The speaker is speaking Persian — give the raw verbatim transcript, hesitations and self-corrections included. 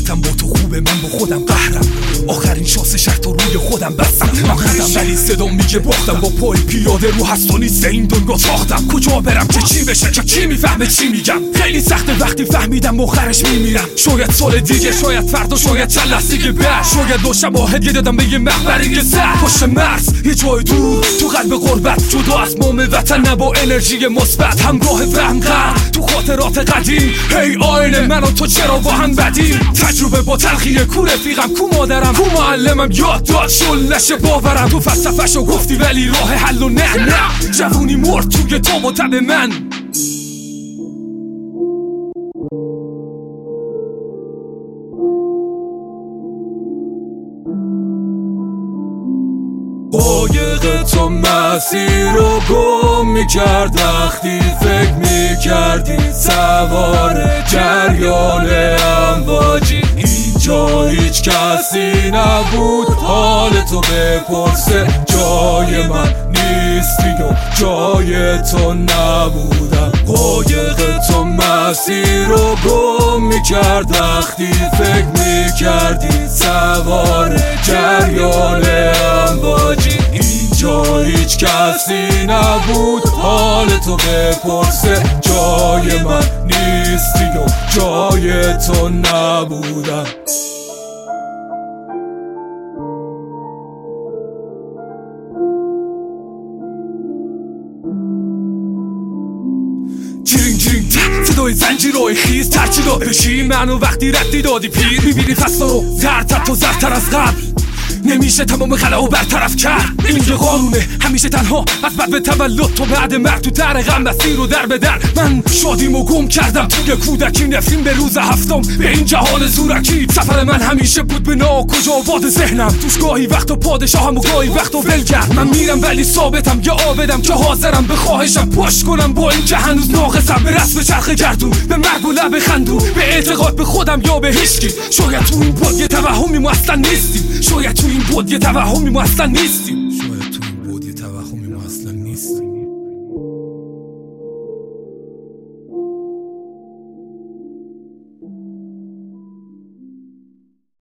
گفتم با تو خوبه، من با خودم قهرم، آخرین شانس شهر تو روی خودم بستم. من خودم ولی صدا میگه باختم، با پای پیاده رو هست و نیست این دنیا ساختم. کجا برم که چی بشه، که کی میفهمه چی میگم؟ خیلی سخته وقتی فهمیدم آخرش میمیرم. شاید سال دیگه، شاید فردا، شاید چند لحظه بعد، شاید دو شب هدیه دادم به یه مقبره که زد پشت مرز یه جای دور تو قلب غربت، جدا از مام وطن، نه با انرژی مثبت، همراه وهم قرد تو خاطرات قدیم. هی آینه من و تو چرا با هم بدیم؟ تجربه با تلخیه، کو رفیقم، کو مادرم، کو معلمم، یاد داد شل نشه باورم. تو فلسفه‌شو گفتی ولی راه حل و نه نه، جوونی مرد توی تاب و تب من. قایق تو مسیر رو گم میکرد، وقتی فکر میکردی سوار جریان امواجی. اینجا هیچ کسی نبود حال تو بپرسه، جای من نیستی و جای تو نبودم. قایق تو مسیر رو گم میکرد، وقتی فکر میکردی سوار جریان امواجی. اینجا هیچ کسی نبود حال تو بپرسه، جای من نیستی و جای تو نبودم. جرینگ جرینگ تک صدای زنجیرهای خیز ترچیداد بشی منو وقتی ردی دادی پیر. میبینی فصل رو زرتر تو زرتر از قبل، نمیشه تمام خلا و برطرف کرد. این یه قانونه همیشه تنها، از بعد به تولد تو بعد مرد تو در غم مسیر رو در به در. من شادیمو گم کردم توی کودکی، نفرین به روز هفتم به این جهان زورکی. سفر من همیشه بود به ناکجا باد ذهنم، توش گاهی وقت و پادشاهم و گاهی وقت و ولگرد. من میرم ولی ثابتم، یه آبدم که حاضرم به خواهشم پشت کنم، با این که هنوز ناقصم. به رسم چرخ گردون، به مرگ و لب خندون، به اعتقاد به خودم یا به هیچکی. شاید تو این بود یه توهمی ما اصلا نیستیم، شاید تو این بود یه توهمی ما اصلا نیستیم.